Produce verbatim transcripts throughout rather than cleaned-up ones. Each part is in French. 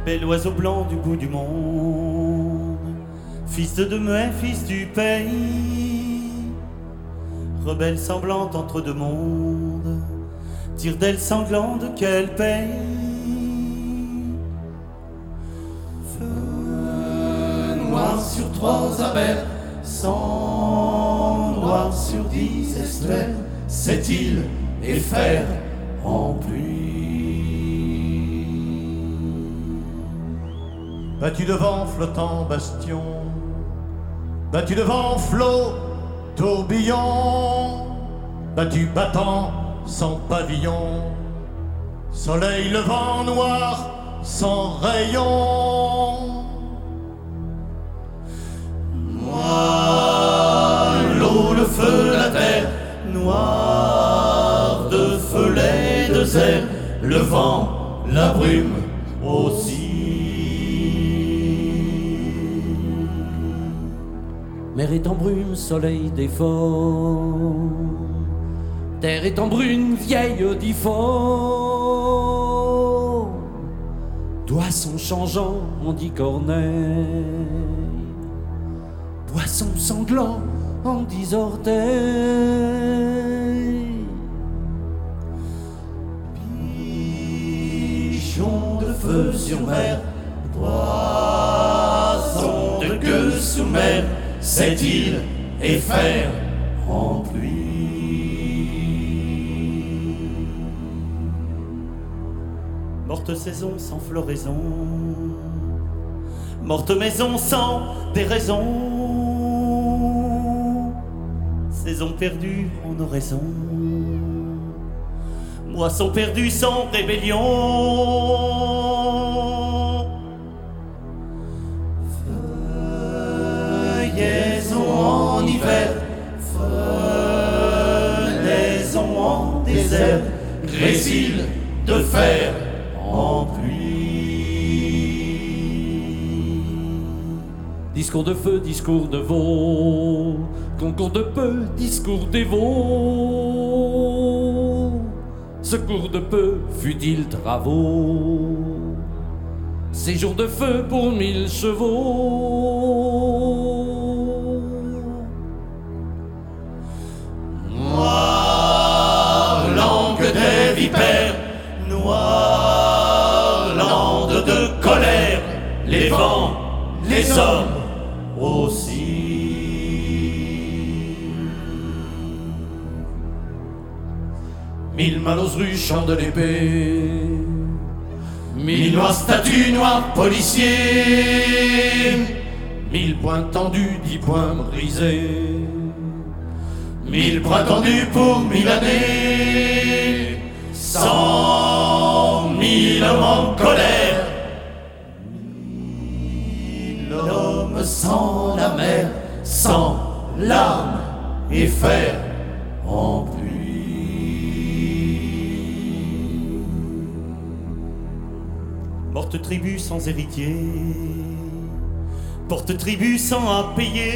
Bel oiseau blanc du bout du monde, fils de Mehet, fils du pays, rebelle sanglante entre deux mondes, tire d'aile sanglant de quel pays? Feu noir sur trois abers, sang noir sur dix estuaires, cette île est fer en pluie. Battu de vent, flottant bastion, battu de vent, flot, tourbillon, battu battant, sans pavillon, soleil levant noir, sans rayon. Noir l'eau, le feu, la terre, noir de feu les deux airs, le vent, la brume aussi. Mer est en brume, soleil défend, terre est en brune, vieille difforme, poisson changeant, on dit corneille, poisson sanglant, on dit orteil. Pigeon de feu sur mer, poisson de queue sous mer, cette île est fer en pluie. Morte saison sans floraison, morte maison sans déraison, saison perdue en oraison, moisson perdue sans rébellion. Feuillaison en hiver, fenaison en désert, grésil de fer en pluie. Discours de feu, discours de veau, concours de peu, discours des veaux, secours de peu, futiles travaux, séjour de feu pour mille chevaux. Noire langue des vipères, noire lande de colère, les vents, les hommes aussi. Mille malos rues, champs de l'épée, Mille noirs statues, noirs policiers, mille poings tendus, dix poings brisés, mille bras tendus pour mille années, cent mille hommes en colère, mille hommes sans la mer, sans larmes et fer en pluie. Morte tribu sans héritier, porte tribu sans à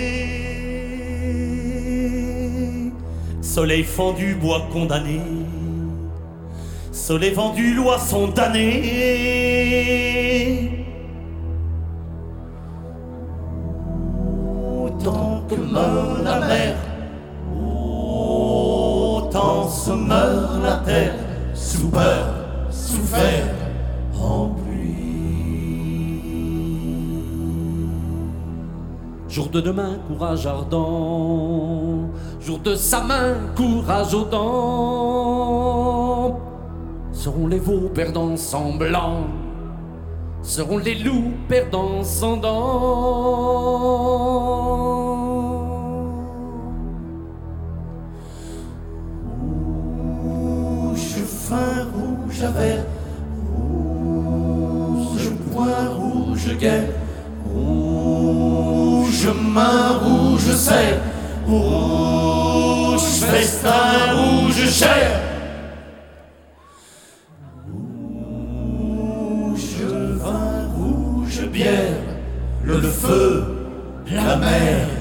payer, soleil fendu, bois condamné, soleil vendu, loi sont damnées. Autant que meurt la mer, autant se meurt la terre, sous peur, sous fer, en pluie. Jour de demain, courage ardent, jour de sa main, courage aux dents. Seront les veaux perdants semblants, seront les loups perdants sans dents. Rouge fin, rouge à vert, rouge point, rouge guerre, rouge main, rouge serre, rouge festin, rouge chair, rouge vin, rouge bière, le feu, la mer.